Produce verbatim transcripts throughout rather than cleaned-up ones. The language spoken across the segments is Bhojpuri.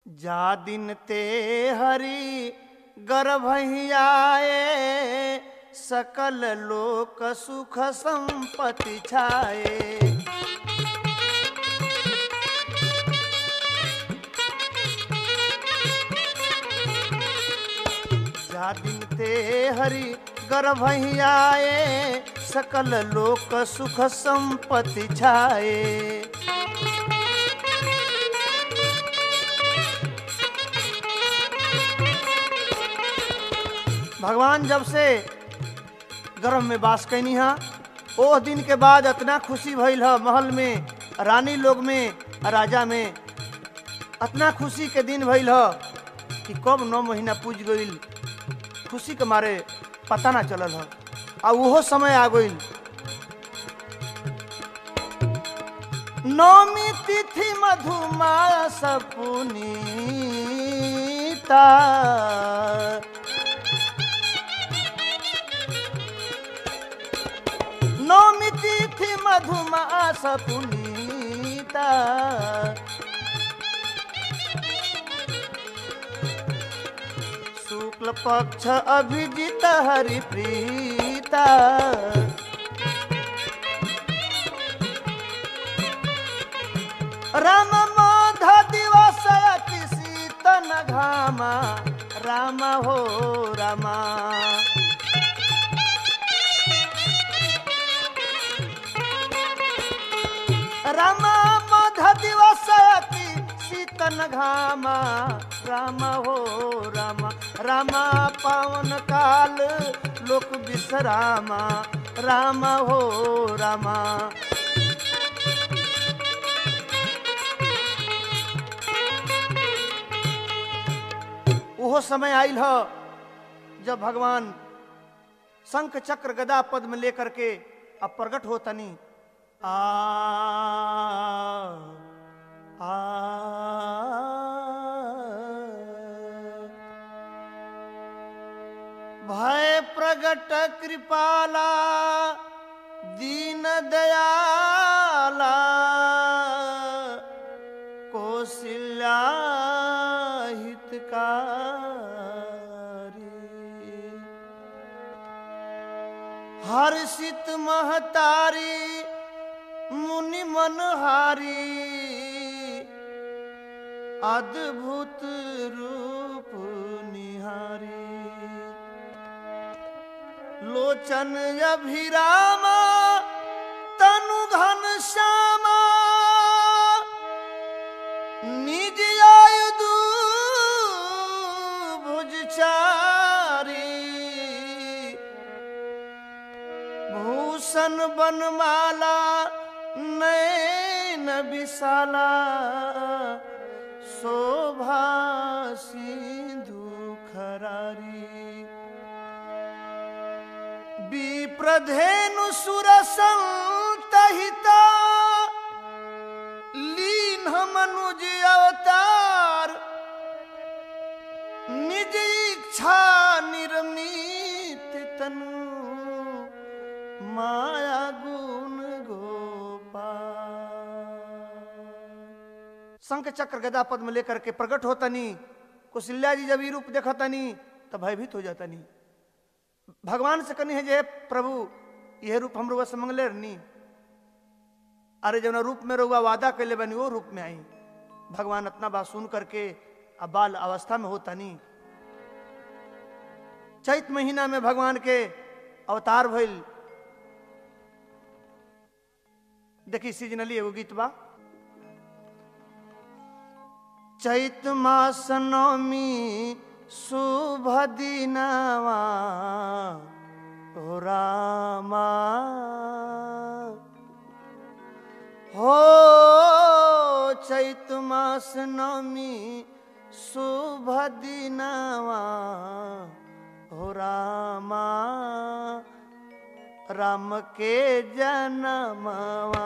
जा दिन ते हरि गर्भहियाए सकल लोक सुख संपत्ति छाए। जा दिन ते हरि गर्भहियाए सकल लोक सुख संपत्ति छाए। भगवान जब से गर्भ में वास कैनी हा ओह दिन के बाद इतना खुशी भइल ह महल में रानी लोग में राजा में इतना खुशी के दिन भइल ह कि कब नौ महीना पूज गईल खुशी के मारे पता ना चलल ह। आ वो समय आ गईल नौमी तिथि मधुमास पुनीता। नौमी तिथि मधुमास पुनीता शुक्ल पक्ष अभिजित हरि प्रीता। राम मोध दिवस अति शीतन घामा राम हो रामा। राम मोध दिवस अति शीतन घामा राम हो रामा। रामा पावन काल लोक विश्रामा राम हो रामा। वो समय आइल ह जब भगवान शंख चक्र गदा पद्म लेकर के अब प्रकट होतनी। आ आ भय प्रगट कृपाला दीन दयाला कौशल्या हितकारी। हर्षित महतारी मुनि मनहारी अद्भुत रूप निहारी। लोचन अभिरामा तनु घन श्यामा निज आयुधु भुजचारी। भूषण बनमाला नैन विशाला शोभा सिंधु खरारी। विप्रधेनु सुरसंतहिता लीन मनुज अवतार निज इच्छा निर्मित तनु माया गुण गोपाल। शंख चक्र गदा पद्म लेकर के प्रकट होतनी। कौशल्या जी जब ये रूप देखतनी तो भयभीत हो जातनी। भगवान से कनी है जे प्रभु यह रूप हम रुआ से मंगले रहनी। अरे जब रूप में रुआ वादा कैले बनी वो रूप में आई। भगवान इतना बात सुन करके अब बाल अवस्था में होता नहीं। चैत महीना में भगवान के अवतार भइल। देखी सीजनली एगो गीत बा। चैत मास नवमी शुभ दिनवा हो रामा हो। चैत मास नवमी शुभ दिनवा हो रामा राम के जनमवा।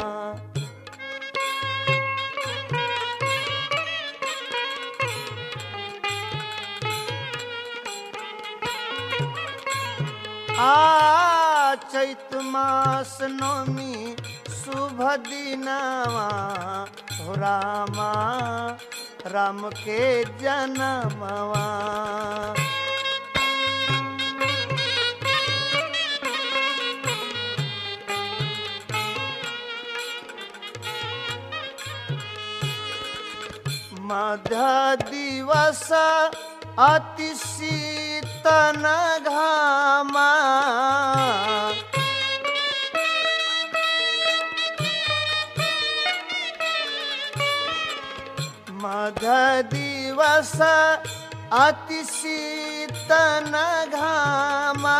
आ चैत मास नवमी शुभ दिनवा हो रामा राम के जनमवा। मध्य दिवस अति शीतन घामा, मध्य दिवस अति शीतन घामा,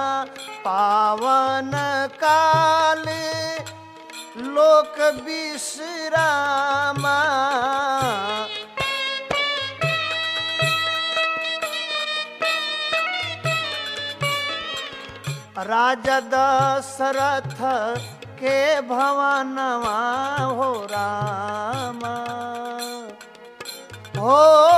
पावन काल लोक विश्रामा। राजा दशरथ के भवनवा हो रामा, हो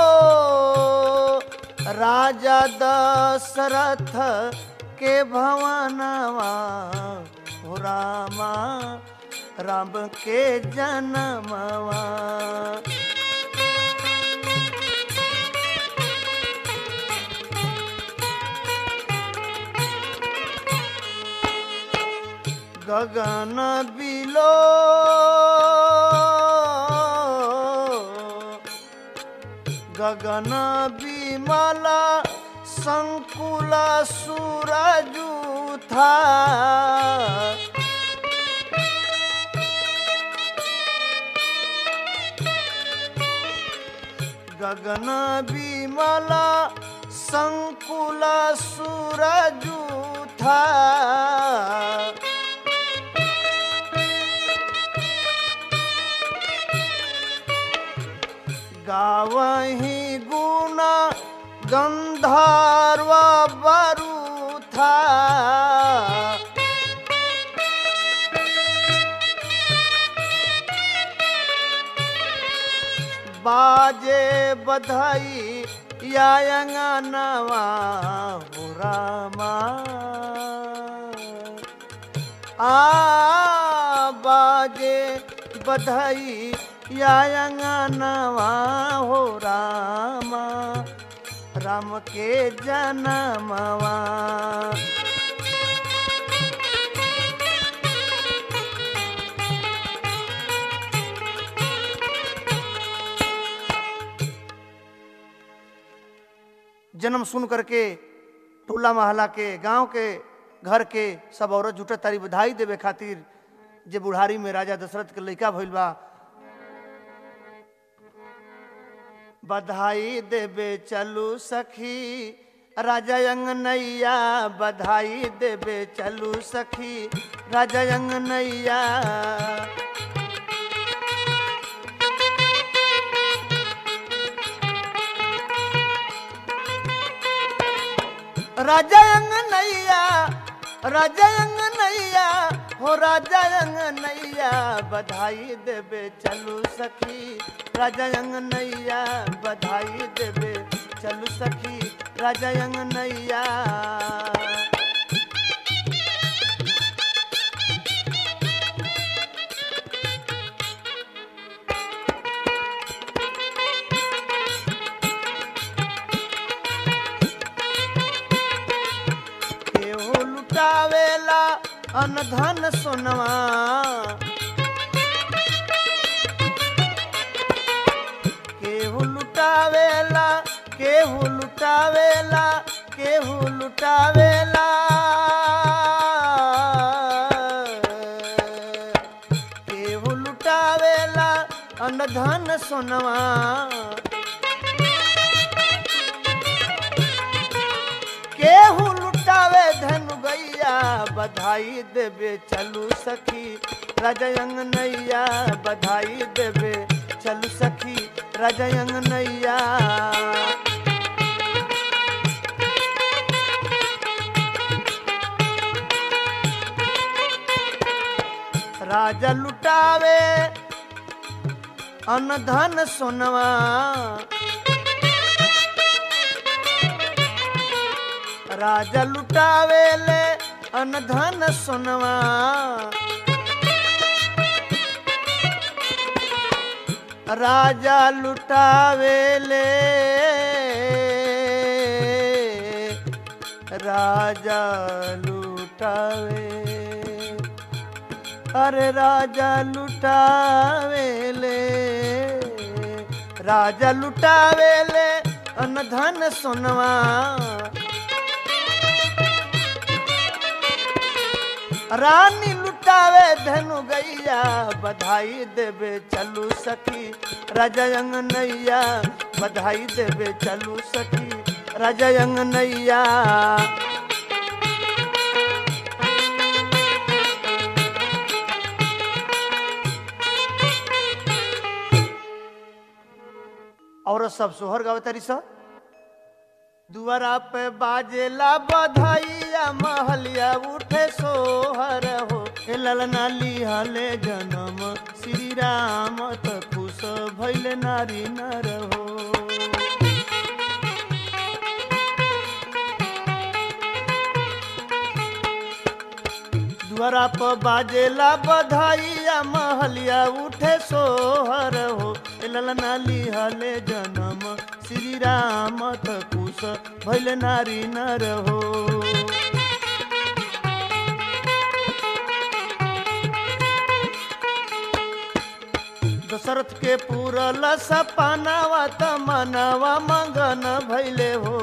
राजा दशरथ के भवनवा हो रामा, राम के जनमवा। गगन बिलो गगन विमल संकुल सूरजू था, गगन विमल संकुल सूरजू था, गावही गुण गंधर्व बरु था, बाजे बधाई या अंगनवा हो रामा, आ बाजे बधाई या अंगनवा हो रामा, राम के जनमवा। जन्म सुन करके टोला महला के गांव के घर के सब औरत जुटत तारी बधाई देवे खातिर। जे बुढ़ारी में राजा दशरथ के लइका भइल बा, बधाई देवे चलू सखी राजा अंगनैया, बधाई देवे चलू सखी राजा अंगनैया। राजा अंगनैया, राजा अंगनैया हो राजा अंगनैया, बधाई देवे चलू सखी राजा अंगनैया, बधाई देवे चलू सखी राजा अंगनैया। केहू लुटावेला अन धन सोनवा, केहू लुटावेला केहू लुटावेला केहू लुटावेला, केहू लुटावेला अन धन सोनवा। केहू लुटावे धनु गैया, बधाई देवे चलू सखी राजा अंगनैया, बधाई देवे चलू सखी राजा अंगनैया। राजा लुटावे अन धन सोनवा, राजा लुटावे ले अन धन सोनवा। राजा लुटावेले राजा लुटावे अरे राजा लुटावेले राजा लुटावेले अन धन सोनवा रानी लुटावे धनु गैया बधाई देवे चलू सखी राजा अंगनैया बधाई देवे चलू सखी राजा अंगनैया और सब सोहर गावतारी सा दुआरा पे बाजेला बधाइया महलिया उठे सोहर हो ललना लिहले जन्म श्री राम त खुश भइले नारी नर हो दुआरा पे बाजेला बधाइया महलिया उठे सोहर हो ललना लिहले जन्म श्री राम त खुश भइले नारी नर हो दशरथ के पूरल सपनावा त मनवा मंगन भइले हो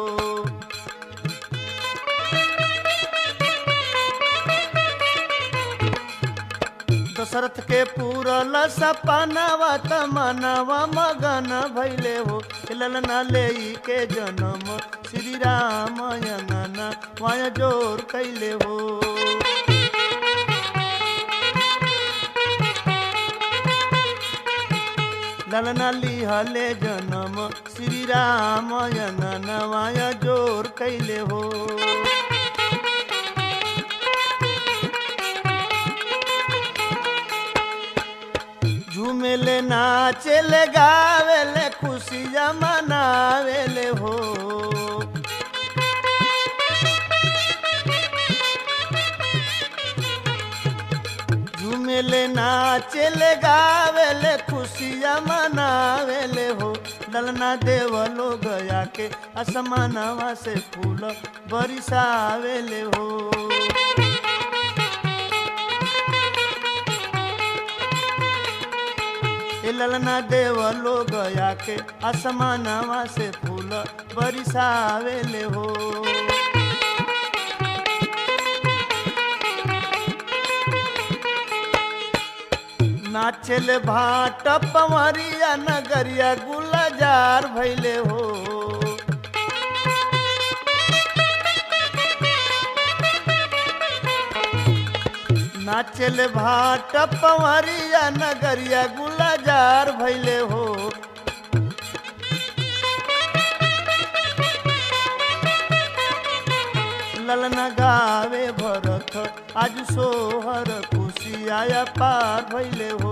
दशरथ के पूरल सपनावा त मनवा मगन भइले हो ललना लेई के जन्म श्री राम अंगना वाया जोर कैले हो ललना लिहले जन्म श्री राम अंगना वाया जोर कैले हो झूमेले नाचेले गावेले खुशियाँ मनावेले हो झूमेले नाचेले गावेले खुशियाँ मनावेले हो ललना देवलो गया के आसमानवा से फूल बरसावेले हो ललना देवलो गया के आसमानवा से फूल बरसावेले हो नाचेले भाट पवरिया नगरिया गुलजार भइले हो नाचेले भाट पवरिया नगरिया गुलजार भइले हो ललना गावे भरत आज सोहर खुशी आया पार भइले हो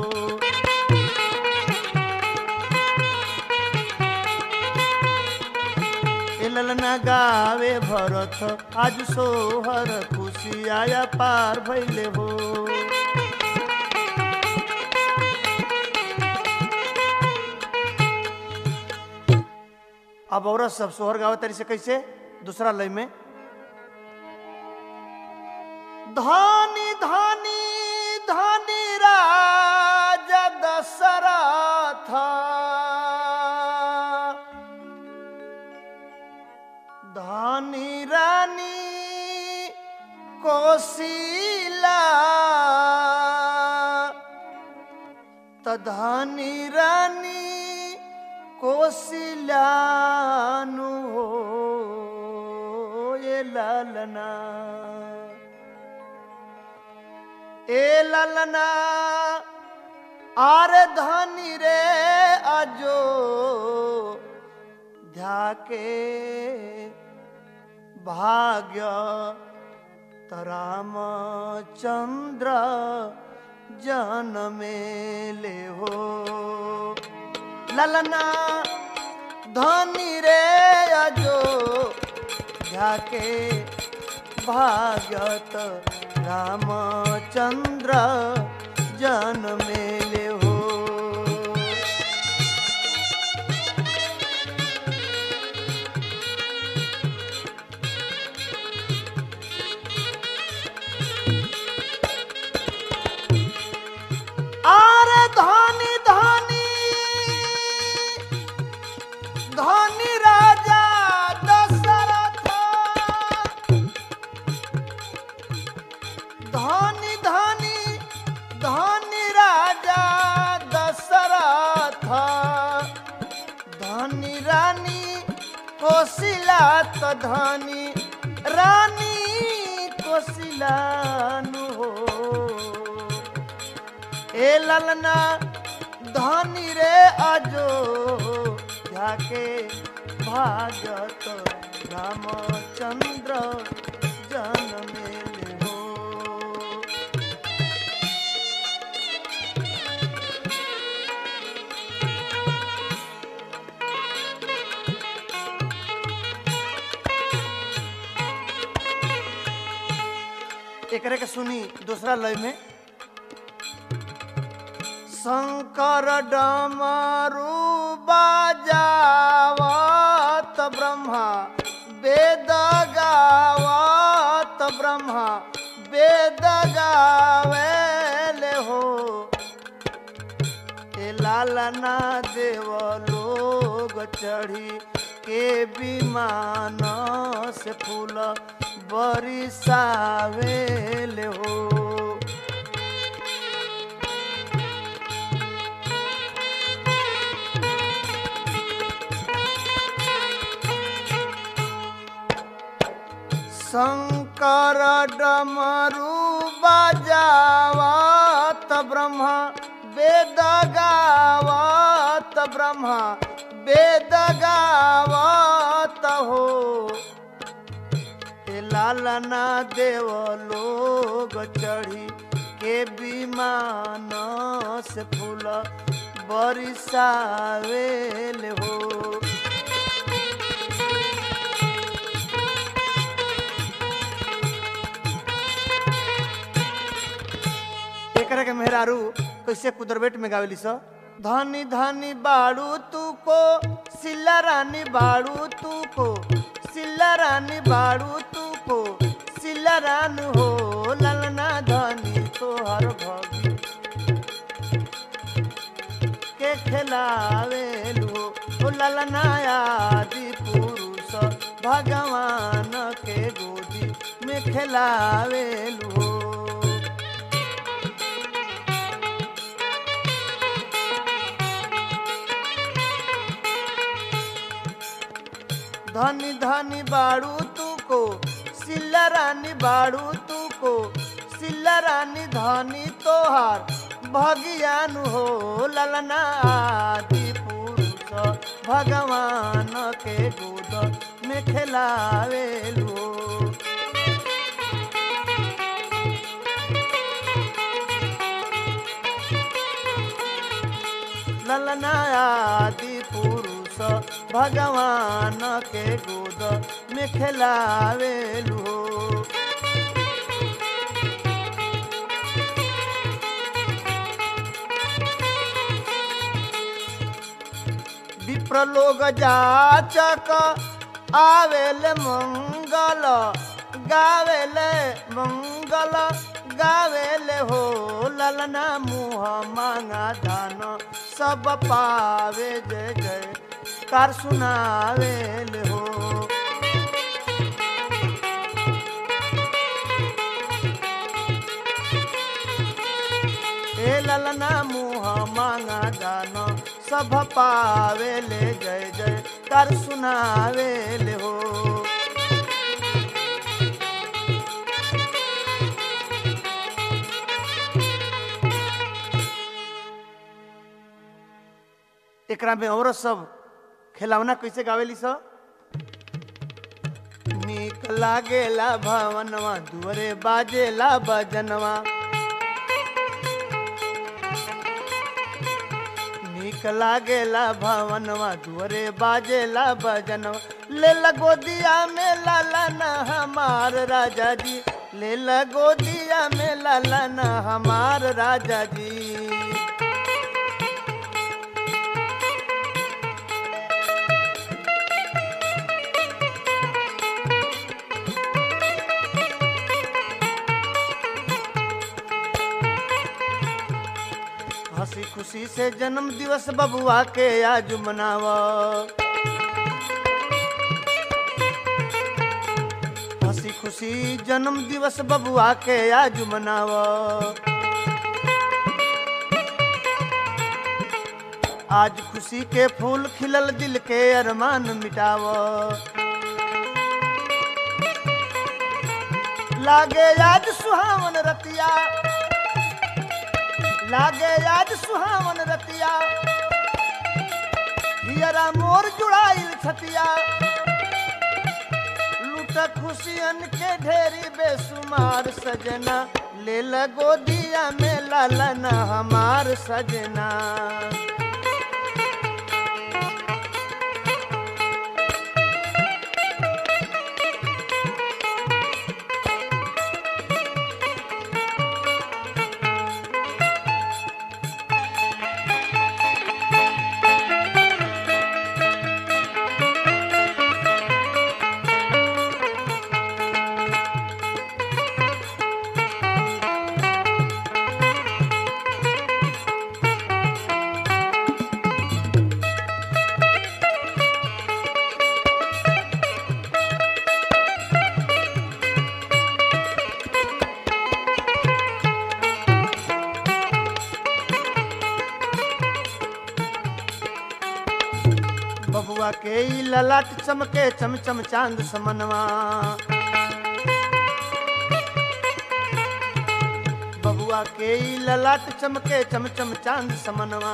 ललना गावे भरत आज सोहर खुशी आया पार भइले हो अब औरत सब सोहर गावे तरी से कैसे दूसरा लय में धानी धानी धानी राजा दशरथ धानी रानी कोशिला तधानी रानी कोशिलानु हो ये ललना ए ललना आरे धानी रे आजो ध्याके भाग्य तराम चंद्र जनमेले हो ललना धनी रे अजो ध्याके भाग्यत रामचंद्र जनमेले हो धनी राजा दशरथ धनी धनी धनी राजा दशरथ धनी रानी कोशिला तो धनी रानी कोशिला नु हो ए ललना धनी रे आजो जाके भागत रामचंद्र जनमेले हो एकरे के सुनी दूसरा लय में शंकर डमरू बजावत ब्रह्मा वेद गावत ब्रह्मा वेद गावेले हो ए लालना देव लोग चढ़ी के विमान से फूल बरिसावेले हो शंकर डमरू बजावत ब्रह्मा वेद गावत ब्रह्मा वेद गावत हो ए लालना देव लोग चढ़ी के विमान से फूल बरिसावेले हो एकरा के मेहरारू कैसे कुदरबेट में गावेली स धनी धनी बाड़ू तू को सिल्ला रानी बाड़ू तू को सिल्ला रानी बाड़ू तू को सिल्ला रान हो ललना धनी तोहर भगी के खिलावेलू हो ललना आदि पुरुष भगवान के गोदी में खिलावेलू हो धनी धनी बाड़ू तू को सिल्ला रानी बाड़ू तू को सिल्ला रानी धनी तोहार भगियान हो ललना आदि पुरुष भगवान के गोद में खिलावेलू ललना आदि पुरुष भगवान के गोद में खिलावेलू विप्र लोग जाचक आवेले मंगल गावेले मंगल गावेले हो ललना मुँह मांगा धान सब पावे जय जय कार सुनावेले हो ए ललना मुँह मांगा दान सब पावेले जय जय कार सुनावेले हो एकरा में औरत सब खिलौना कैसे गावेली स नीक लागेला भवनवा दुअरे बाजेला बजनवा नीक लागेला भवनवा दुअरे बाजेला बजनवा ले लगोदिया में लाला न हमार राजा जी ले लगोदिया में लाला न हमार राजा जी हंसी खुशी से जन्म दिवस बबुआ के आज मनावा हंसी खुशी जन्म दिवस बबुआ के आज मनाव। आज खुशी के फूल खिलल दिल के अरमान मिटाव। लागे आज सुहावन रतिया, लागे आज सुहावन रतिया, हियरा मोर जुड़ाइल छतिया। लूट खुशियन के ढेरी बेसुमार सजना, ले लगो दिया में लालना हमार सजना। बबुआ के ई ललाट चमके चमचम चांद समनवा। बबुआ के ई ललाट चमके चमचम चांद समनवा।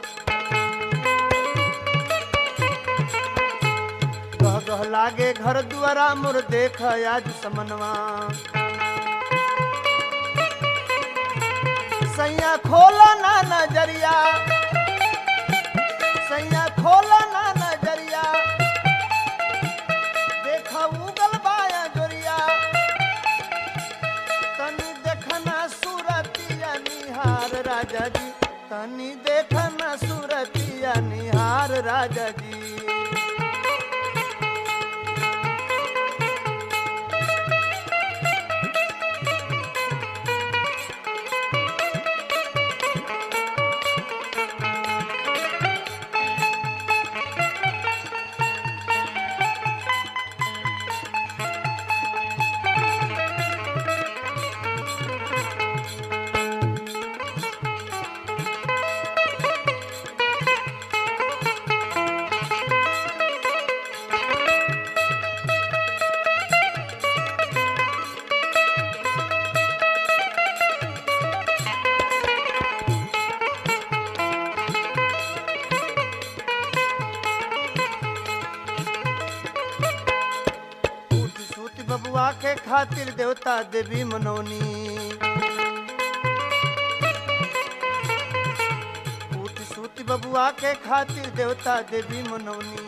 गह गह लागे घर दुआरा मोर देख आज समनवा। सैया खोला ना नजरिया, सैया खोला ना नजरिया, देखा उगल बाया जोरिया। तनी देखना सूरतिया निहार राजा जी, तनी देखना सूरतिया निहार राजा जी। बबुआ के खातिर देवता देवी मनौनी। उठ सूती बबुआ के खातिर देवता देवी मनौनी।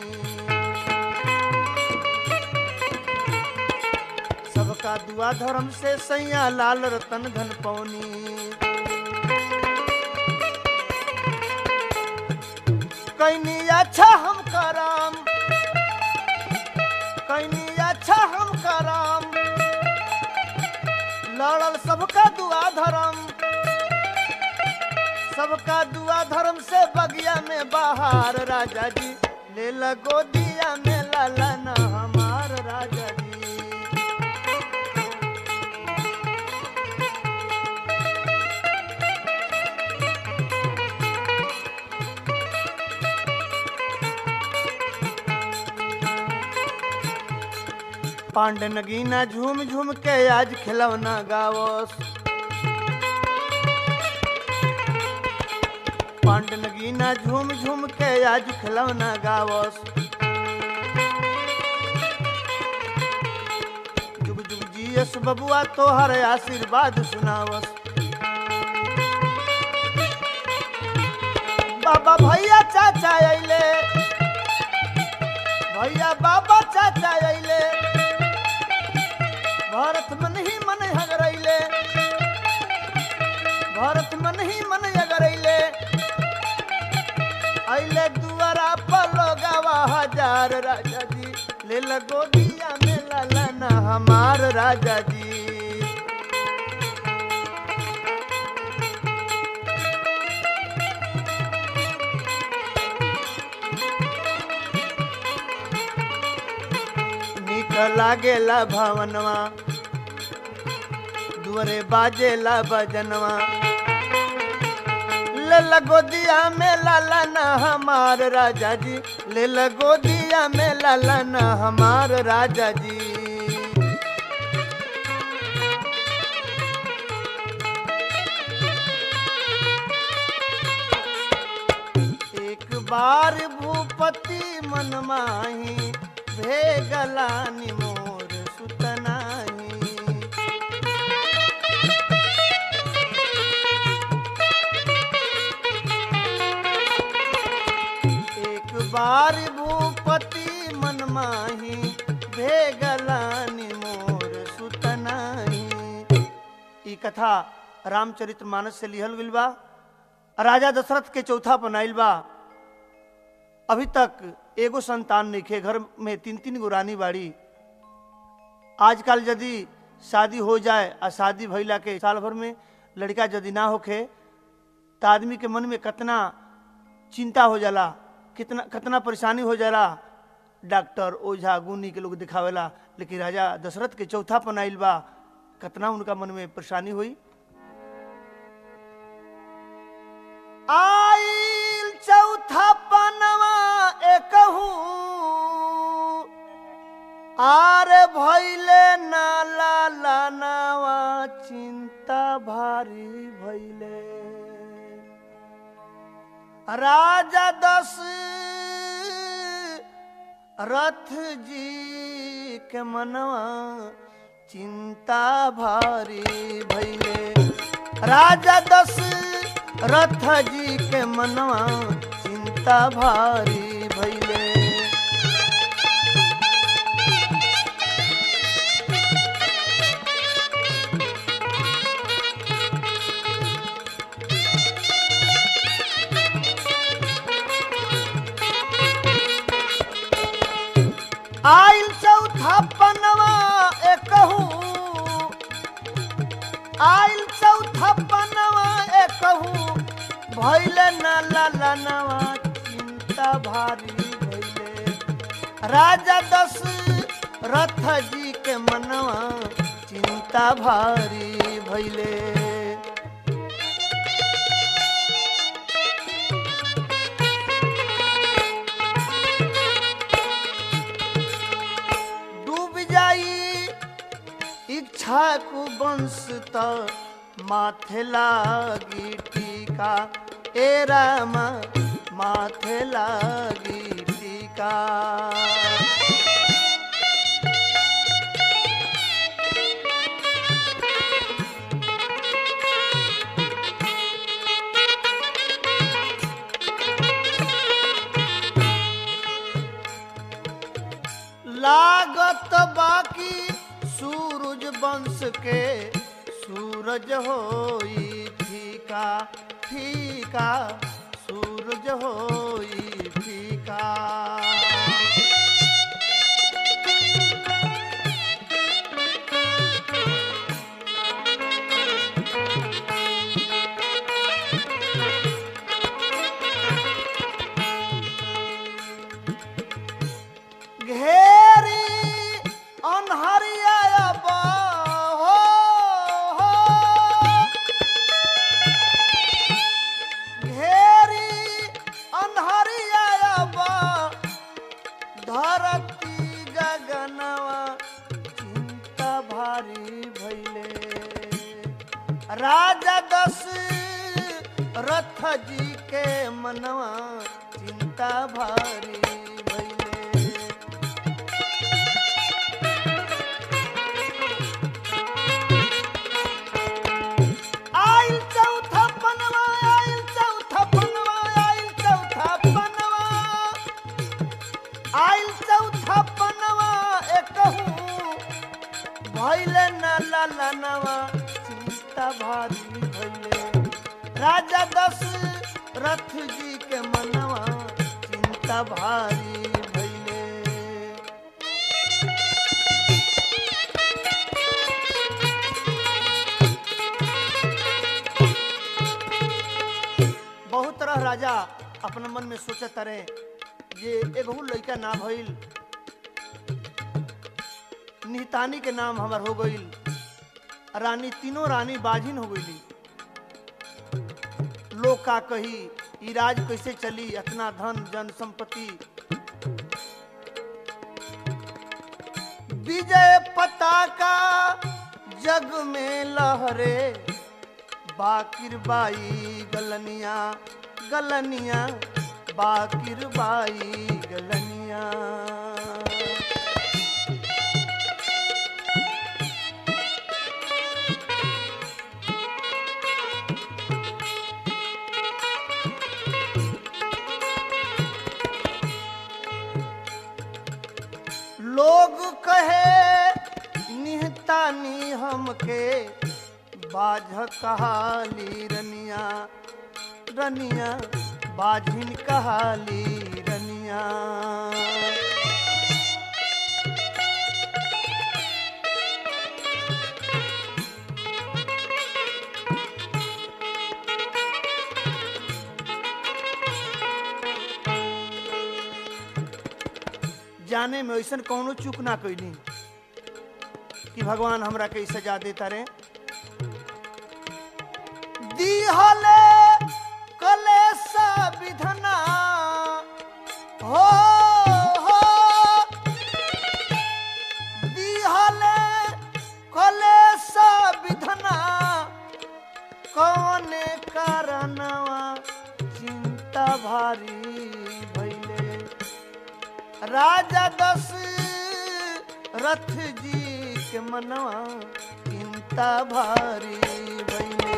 सबका दुआ धर्म से सैया लाल रतन धन पौनी। कैनी अच्छा हम करम, कैनी अच्छा हम करम, लड़ल सबका दुआ धर्म। सबका दुआ धर्म से बगिया में बाहर राजा जी, ले लगो दिया में लालना हमार राजा जी। पांड नगीना झूम झूम के आज खिलौना गावस। पांड नगीना झूम झूम के आज खिलौना गावस। जुग जुग जियस बबुआ तोहर आशीर्वाद सुनावस। बाबा भैया चाचा अइले, भैया बाबा चाचा अइले, भारत मन ही मन हगरैले, भारत मन ही मन हगरैले। अइले दुआरा पर लोगवा हजार राजा जी, ले लगो दिया में लालना हमार राजा जी। लागेला भवनवा दुअरे बाजेला बजनवा ले लगोदिया में लाला ना हमार राजा जी ले लगोदिया में लाला ना हमार राजा जी एक बार भूपति मन माही भेगला निमोर सुतनाही एक बार भूपति मन माही भेगला निमोर सुतनाही। ई कथा रामचरितमानस से लिहल गइल बा। राजा दशरथ के चौथा पनाइल बा। अभी तक एगो संतान नइखे, घर में तीन तीन गो रानी बाड़ी। आजकल यदि शादी हो जाए आ शादी भइला के साल भर में लड़का यदि ना होखे तो आदमी के मन में कितना चिंता हो जाला, कितना कितना परेशानी हो जाला। डॉक्टर ओझा गुनी के लोग दिखावेला, लेकिन राजा दशरथ के चौथा पनाइल बा, कितना उनका मन में परेशानी हुई। आइल चौथा पनवा एकहू आरे भइले नाला लानावा चिंता भारी भइले। राजा दस रथ जी के मनवा चिंता भारी भइले। राजा दस रथ जी के मनवा चिंता भारी भइले। आइल चौथा पनवा एकहू आइल चौथा पनवा एकहू भइले नाला लानवा चिंता भारी भइले। राजा दस रथ जी के मनवा चिंता भारी भइले। इच्छा को बंस त माथे लागी टीका ए रामा माथे लागी टीका। लागत बाकी सूरज वंश के सूरज होई फीका फीका सूरज होई फीका। घेरी अनहरिया धरती गगनवा चिंता भारी भइले। राजा दस रथ जी के मनवा चिंता भारी भइले। आइल चौथा पनवा आइल चौथा पनवा आइल चौथा पनवा आइल चौथा पनवा एकहू भइले नाला लानवा चिंता भारी भइले। राजा दस रथ जी के मनवा चिंता भारी भइले। बहुत तरह राजा अपने मन में सोचत रहे ये एगो लड़का ना भइल निहतानी के नाम हमर हो गई। रानी तीनों रानी बाजिन हो गई। लोग का कही ई राज कैसे चली, इतना धन जन संपत्ति। विजय पताका जग में लहरे, बाकिर बाई गलनिया गलनिया, बाकिर बाई गलनिया। लोग कहे निहतानी हमके, बाझ कहाली रनिया रनिया, बाझिन कहाली रनिया। जाने में ऐसा कौनो चूक ना कैली कि भगवान हमरा के सजा देता रे। दिहले कलेश विधना हो हो, दिहले कलेश विधना, कौने कारणवा चिंता भारी भइले। राजा दशरथ जी के मनवा चिंता भारी भइले।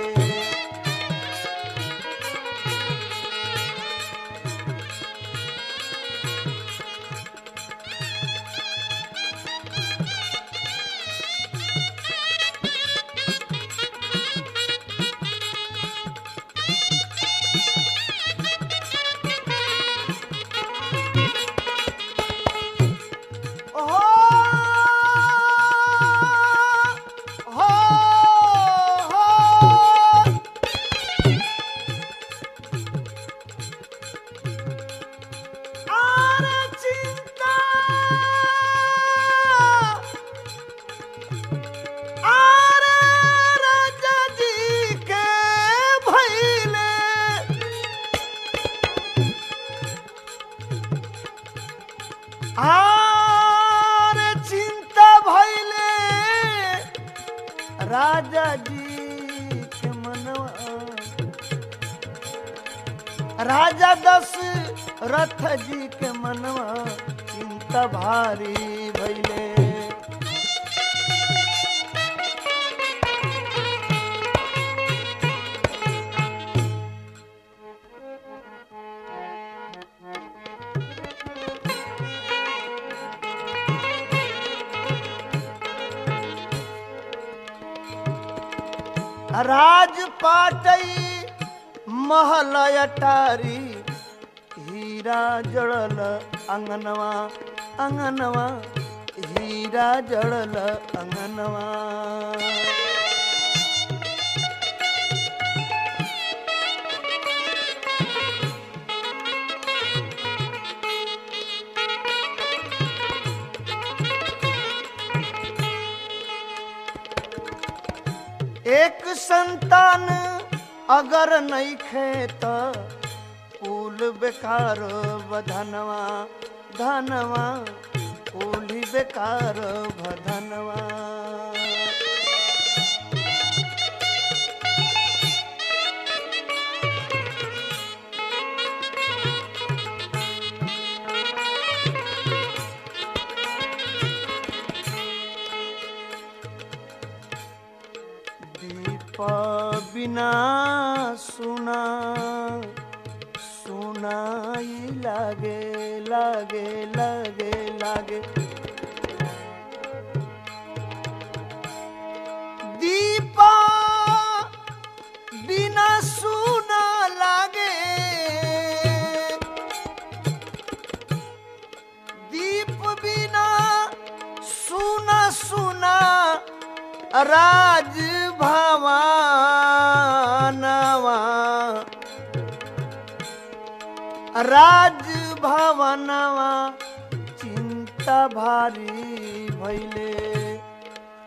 आरे चिंता भइले राजा जी के मनवा, राजा दशरथ जी के मनवा चिंता भारी भइले। राजपाटई महल अटारी, हीरा जड़ल अंगनवा अंगनवा, हीरा जड़ल अंगनवा। एक संतान अगर नहीं खेत, कुल बेकार बधनवा धनवा, कुल ही बेकार बधनवा। बिना सुना सुनाई लागे लागे लागे लागे। दीपा बिना सुना लागे, दीप बिना सुना सुना, राज भवनवा राज भवनवा चिंता भारी भइले।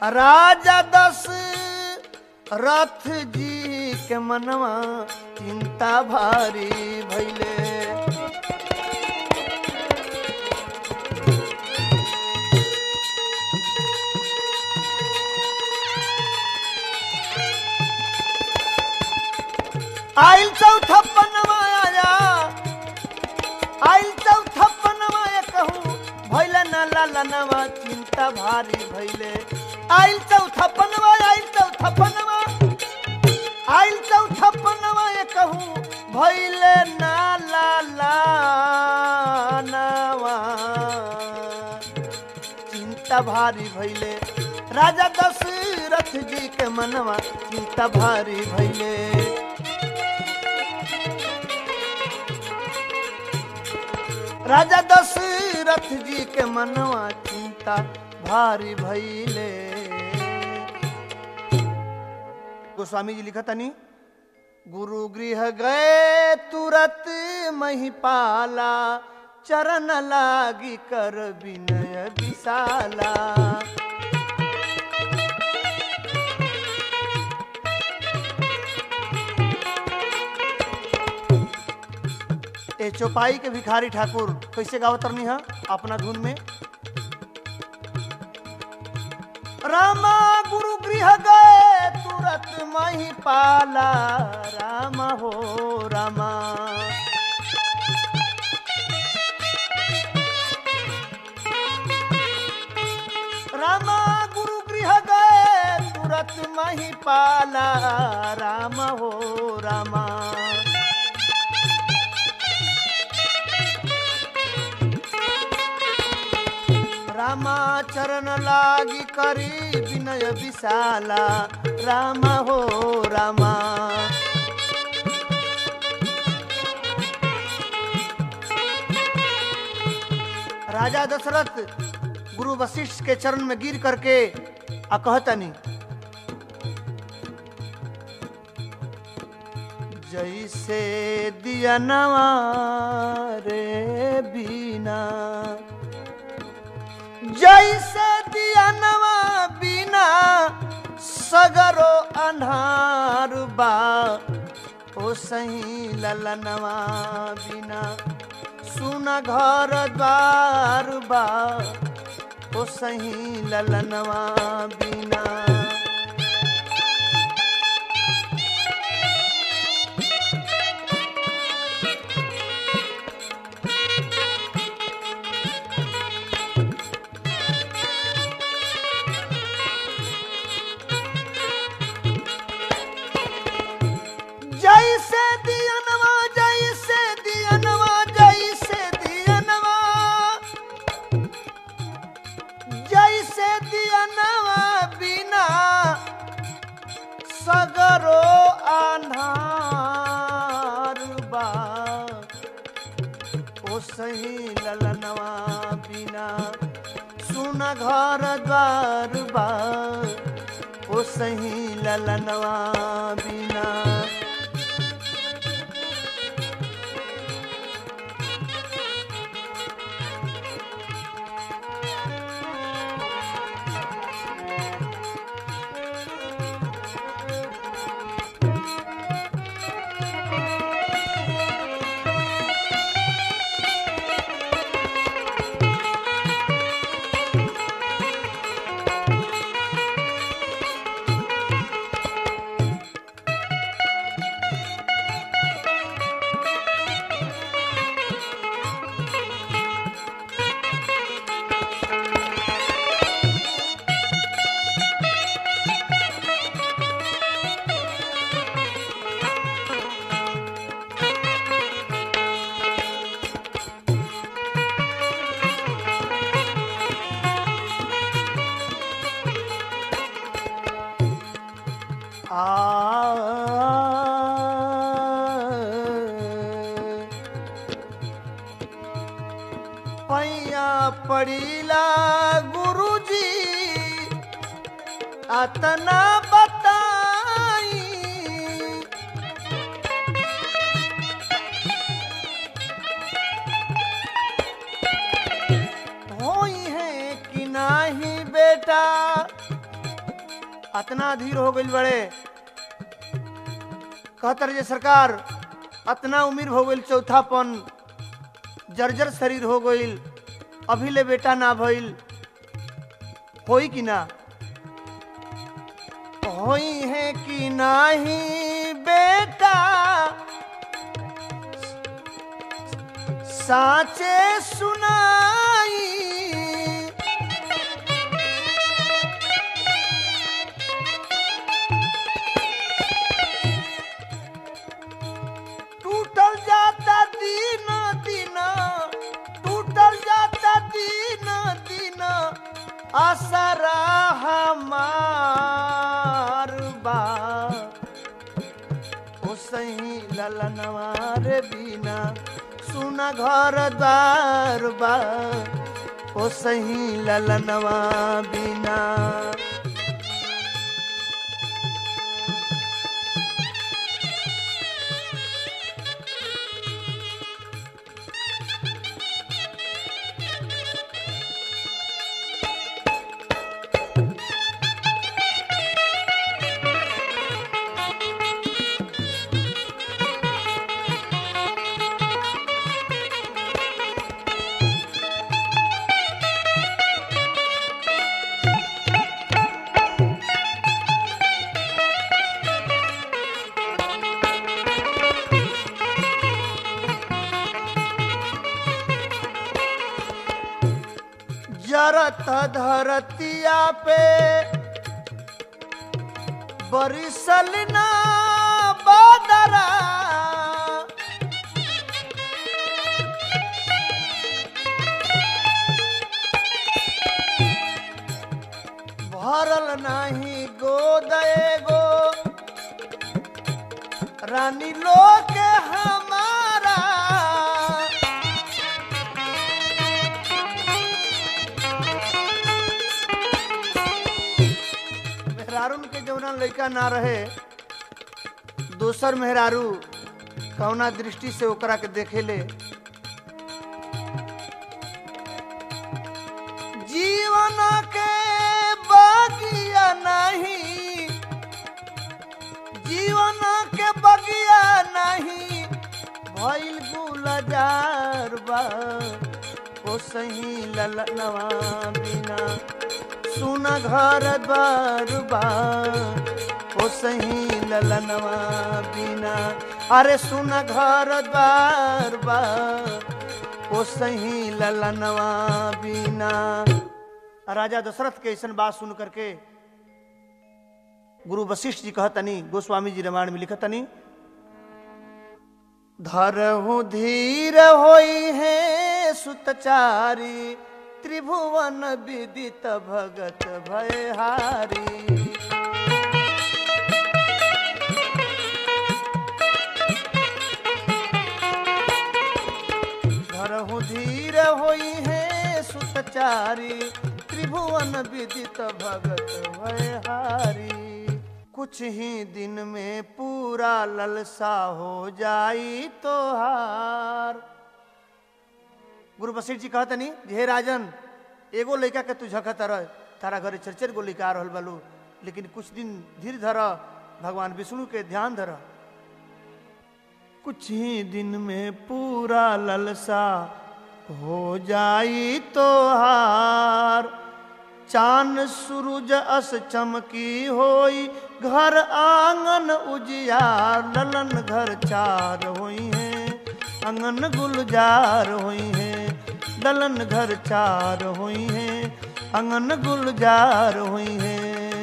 राजा दस रथ जी के मनवा चिंता भारी भैले। आइल चौथा पनवा आया, आइल चौथा पनवा कहूँ भैले न लालनवा चिंता भारी भैले। आइल चौथा पनवा, आइल चौथा पनवा, आइल चौथा पनवा कहूँ भैले न लालनवा चिंता भारी भैले। राजा दशरथ जी के मनवा चिंता भारी भैले। राजा दशरथ जी के मनवा चिंता भारी भैले। गोस्वामी जी लिखा तनी, गुरु गृह गए तुरत महिपाला, चरण लागी कर विनय विशाला। ए चौपाई के भिखारी ठाकुर कैसे गावत रहनी है अपना धुन में। रामा गुरु गृह गए तुरत महिपाला, रामा हो रामा। रामा गुरु गृह गए तुरत महिपाला, रामा हो रामा। रामा चरण लागी करी विनय विशाला, रामा हो रामा। राजा दशरथ गुरु वशिष्ठ के चरण में गिर करके आ कहतनी, जैसे दिया नवा रे बीना, जैसे दिया नवा बिना सगरो अन्हार बा, ओ सही ललनवा बिना सुना घर द्वार बा, ओ सही ललनवा बिना। जैसे दियनवा, जैसे दियनवा, जैसे दियनवा, जैसे दियनवा बिना सगरो अन्हार बा, ओ सही ललनवा बिना सुना घर द्वार बा, ओ सही ललनवा बिना। पैया पड़ीला गुरुजी अतना बताई, होई है कि नाही बेटा अतना अधीर हो गई बड़े, कहतर जे सरकार अतना उम्र हो गई, चौथापन, जर्जर शरीर हो गई, अभी ले बेटा ना भइल, होई कि ना? होई है कि नाही बेटा साचे सुनाई, टूटल जाता दिन दिन, टूटल जाता दिन दिन, आसरा हमार बा, ओ सही ललनवार बिना सुना घर द्वार बा, ओ सही ललनवा बिना। जरत धरतिया पे बरिसल ना बादरा, भरल नाही गोद एगो रानी लोग हमारा, मेहरारू के जौना लड़का ना रहे, दोसर मेहरारू कौना दृष्टि से ओकरा के देखे ले। जीवन के बगिया नहीं, जीवन के बगिया नहीं, भइल गुलजार बा, ओ सही ललनवा बिना सुना घर द्वार बा, ओ सही ललनवा बिना, अरे सुना घर द्वार बा, ओ सही ललनवा बिना। राजा दशरथ के ऐसन बात सुन करके गुरु वशिष्ठ जी कहतनी, गोस्वामी जी रामायण में लिखतनी, धरहु धीर होई है सुतचारी, त्रिभुवन विदित भगत भयहारी, धरहु धीर होई है सुतचारी, त्रिभुवन विदित भगत भयहारी, कुछ ही दिन में पूरा ललसा हो जाई तोहार। गुरु वशिष्ठ जी कहते नहीं, हे राजन, एगो लड़का के तू झकत रह, तारा घरे चार चार गो लड़का रहल बालू, लेकिन कुछ दिन धीर धर, भगवान विष्णु के ध्यान धर, कुछ ही दिन में पूरा ललसा हो जाई तोहार, चांद सूरज अस चमकी होई, घर आंगन उजियार, ललन घर चार होई है, आंगन गुलजार होई है, ललन घर चार होई है, आंगन गुलजार होई है।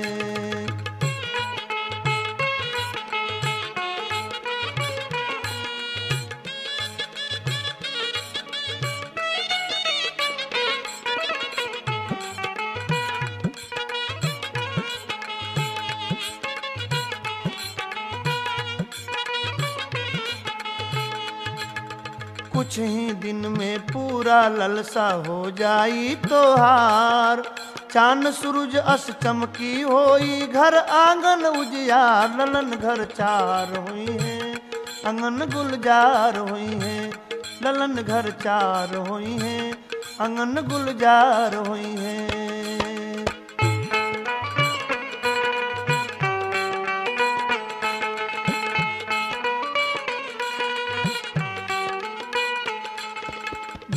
कुछ ही दिन में पूरा ललसा हो जाई तोहार, चांद सूरज अस चमकी होई, घर आंगन उजियार, ललन घर चार हुई है, आंगन गुलजार हुई है, ललन घर चार हुई है, आंगन गुलजार हुई है।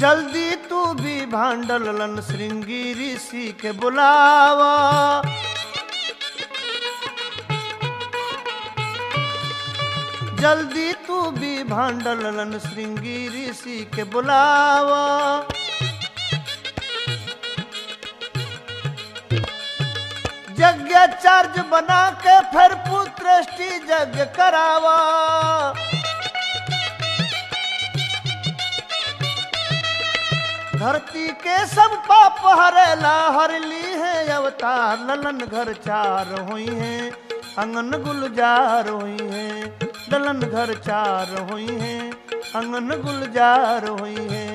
जल्दी तू भी भांडल लन श्रृंगी ऋषि के बुलावा। जल्दी तू भी भांडल लन श्रृंगी ऋषि के बुलावा। यज्ञाचार्य बना के फिर पुत्रष्टि यज्ञ करावा। धरती के सब पाप हरेला हर ली है अवतार। ललन घर चार हुई है अंगन गुलजार हुई है। ललन घर चार हुई है अंगन गुलजार हुई है।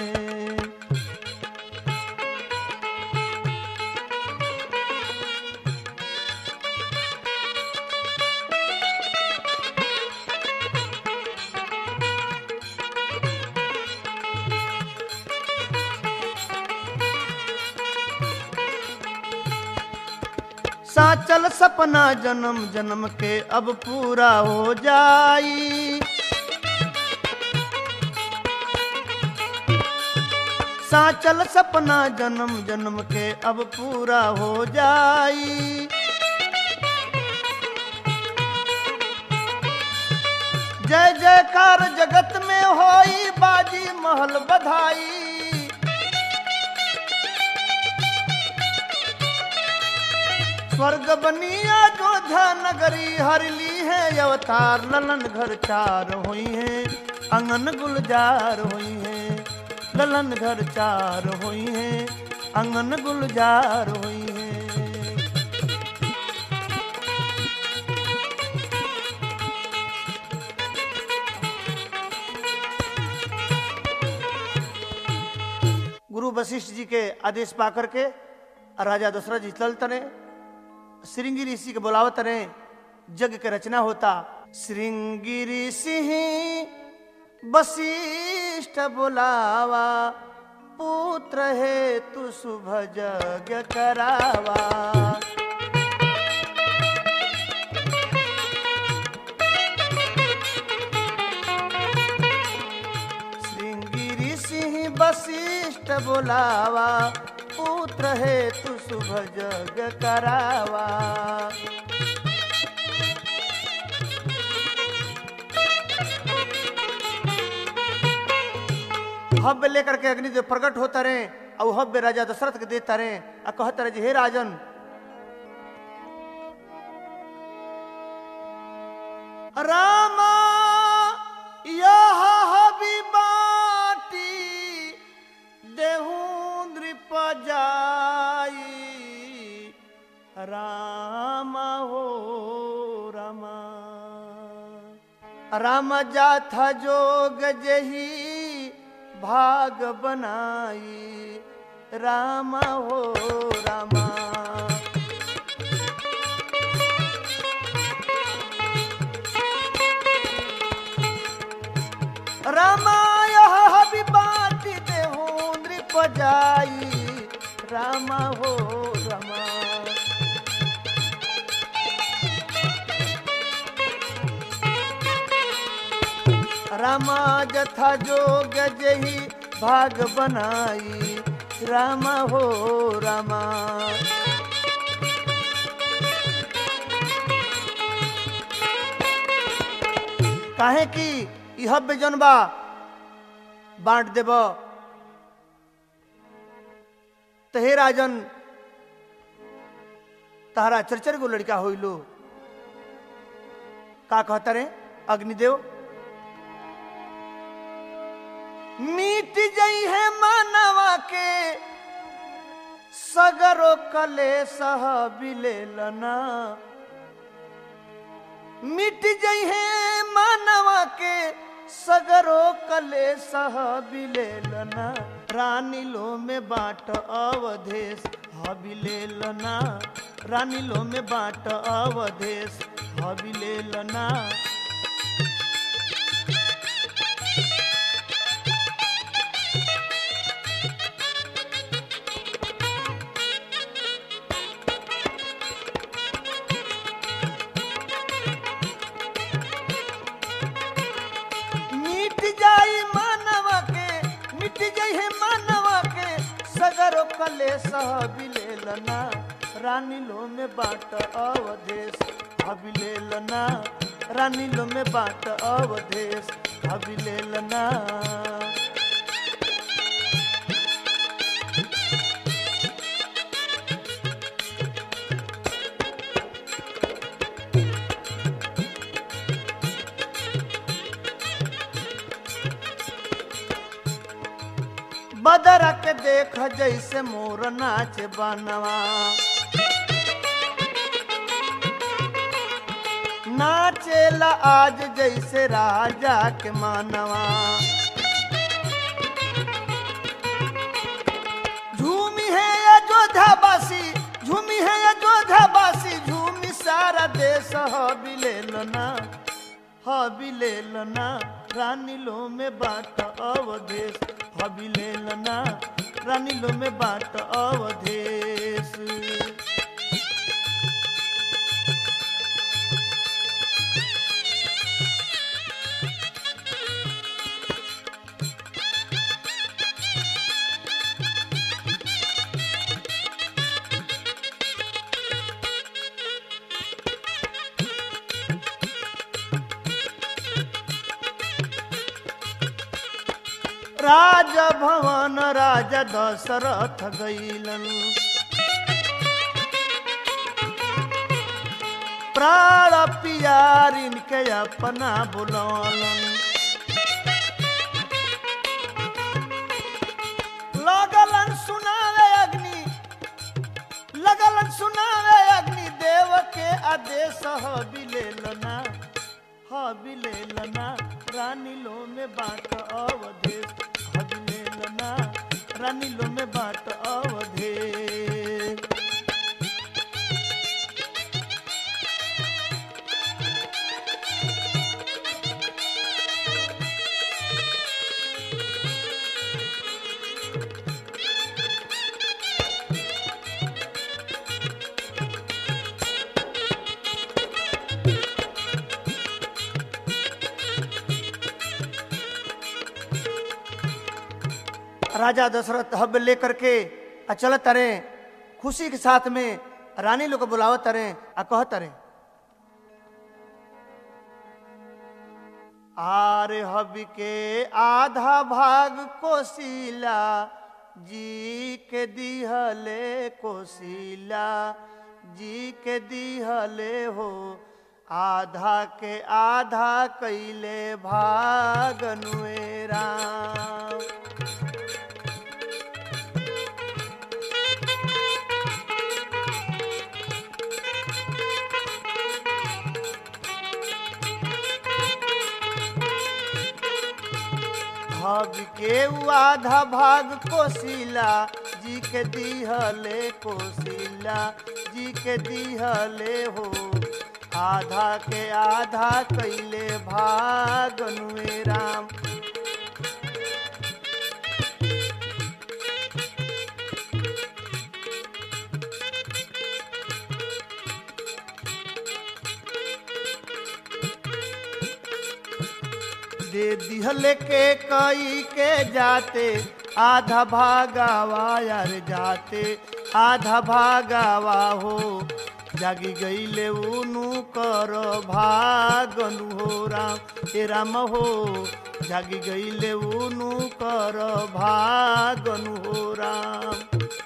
साचल सपना जन्म जन्म के अब पूरा हो जाई। साचल सपना जन्म जन्म के अब पूरा हो जाई। जय जयकार जगत में होई बाजी महल बधाई। स्वर्ग बनिया जोधा नगरी हर ली है अवतार। ललन घर चार हुई है अंगन गुलजार हुई है। ललन घर चार हुई है अंगन गुलजार हुई है। गुरु वशिष्ठ जी के आदेश पाकर के राजा दशरथ जी चल तने श्रृंगी ऋषि के बुलावत रहे। जग के रचना होता। श्रृंगी ऋषि वशिष्ठ बुलावा। पुत्र है तु शुभ यज्ञ करावा। श्रृंगी ऋषि वशिष्ठ बुलावा। पुत्र है तु शुभ यज्ञ करावा। हव्य लेकर के अग्निदेव प्रकट होता रहे और हव्य राजा दशरथ के देता रहे और कहता रहे हे राजन रामा यह हबी बाटी देहू जाई। रामा हो रामा राम जाथा जोग जही भाग बनाई। रामा हो रामा रामा यह हबी बाटी देहू नृप जाई। रामा हो रामा रामा जथा जोग जही भाग बनाई। रामा हो रामा काहे कि यह बेजनबा बांट देब तो हे राजन तारा चरचर गो लड़का होइलो। का कहता रे अग्निदेव मीट जई है मानवा के सगरो कलेश बिलेलना। मिट जई है मानवा के सगरो कलेश बिलेलना। रानी लो में बाट अवधेश हबिलेलना। रानी लो में बाट अवधेश हबिलेलना। मिट जाई मानव के मिट जाई है कलेश हबिलेलना रानी लो में बाट अवधेश हबिलेलना रानी लो में बाट अवधेश हबिलेलना। बदरा के देख जैसे मोर नाच बनवा नाचेला आज जैसे राजा के मानवा झूमी है अयोध्यावासी झूमी है अयोध्यावासी झूमी सारा देश हबिलेलना हबिलेलना रानी लो में बाट अवधेश हबिलेलना रानी लो में बाट अवधेश। राजा भवन राजा दशरथ गईलन प्राण पियारिन के अपना बुलौलन लगलन सुनावे अग्नि लगलन सुनावे अग्नि देव के आदेश हबिलेलना हबिलेलना रानी लो में बाट अवधेश हबिलेलना रानी लो में बाट अवधेश। राजा दशरथ हब लेकर के चलत तरे खुशी के साथ में रानी लोग को बुलावत तरे आ कहत तरे आरे हब के आधा भाग कोशिला जी के दिहले कोशिला जी के दिहले हो आधा के आधा कैले भागनुएरा भाग के आधा भाग कोशिला जी के दिहले कोशिला जी के दिहले हो आधा के आधा कैले भागनुए राम। दे दिहले के कई के जाते आधा भागावा यार जाते आधा भागावा हो जागी गईले उनु कर भागनु हो राम हे राम हो जागी गईले उनु कर भागनु हो राम।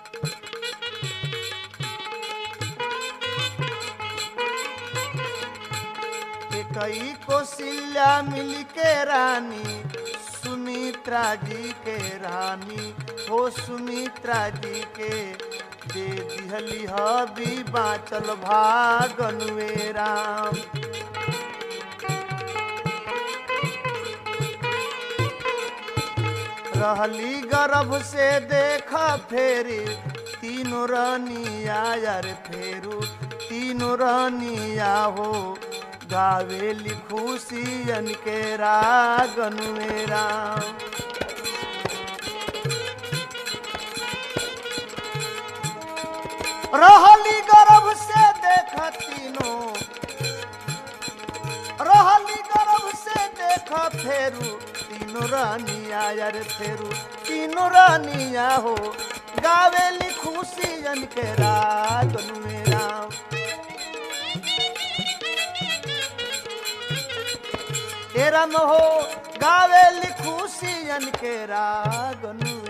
कई कौशल्या मिल के रानी सुमित्रा जी के रानी हो सुमित्रा जी के दे दिहली हबी बाचल भागनुए राम। रहली गर्भ से देखा फेरी तीनों रानिया यार फेरू तीनों रानिया हो गावेली खुशियन के रागन में राम। रहली गर्भ से देखा तीनों रहली गर्भ से देखा फेरू तीनों रानिया यार फेरू तीनों रानिया हो गावेली खुशियन के रागन में राम। तेरा मोह गावे खुशियन के रागन